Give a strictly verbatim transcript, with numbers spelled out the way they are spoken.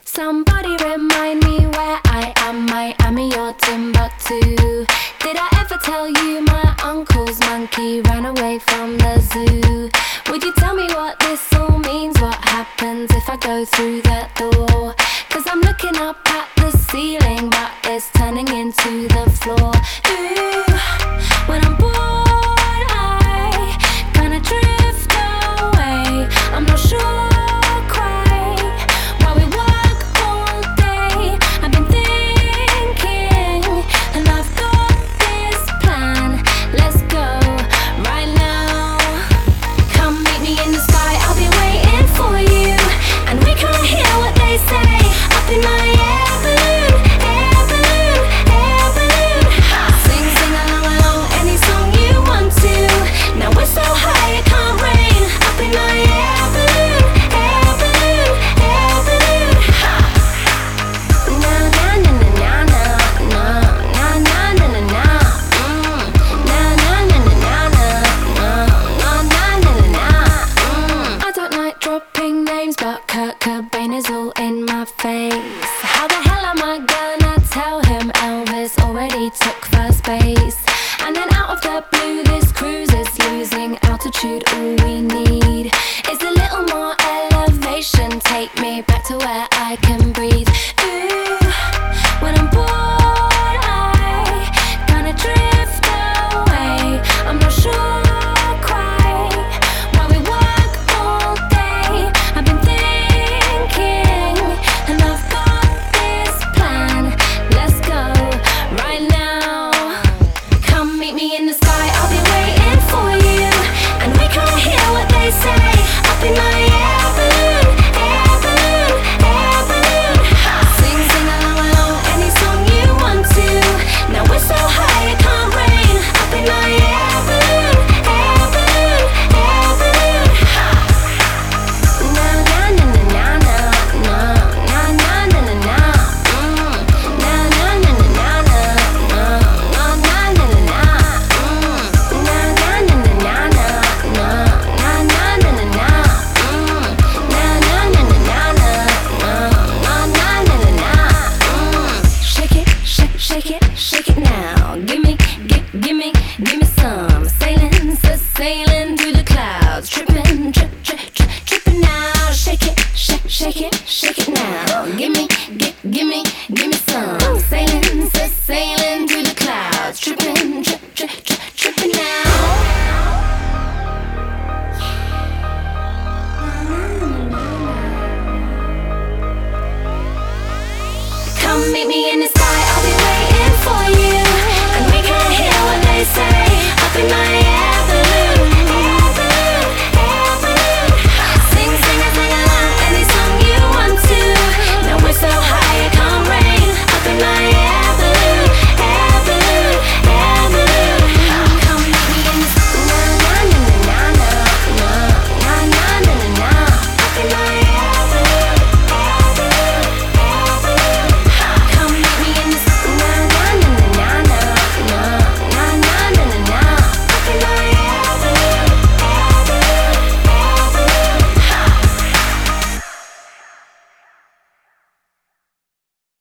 Somebody remind me where I am, Miami or Timbuktu. Did I ever tell you my uncle's monkey ran away from the zoo? Would you tell me what this all means? What happens if I go through that door? Cause I'm looking up at the ceiling, but it's turning into the floor. Ooh, when I'm bored I kinda drift away. I'm not sure but Kurt Cobain is all in my face. How the hell am I gonna tell him Elvis already took first base? And then out of the blue this cruise is losing altitude. All we need is a little more elevation. Take me back to where I can breathe. Ooh, when I'm bored I kinda drift away. I'm not sure shake it now. Gimme, gi- gimme, gimme some. Sailing, sailing through the clouds. Tripping, trip, trip, trip, tripping now. Shake it, shake, shake it, shake it now. Gimme, gi- gimme, gimme some. Sailing, sailing through the clouds. Tripping, trip, trip, trip, tripping now. Come meet me in the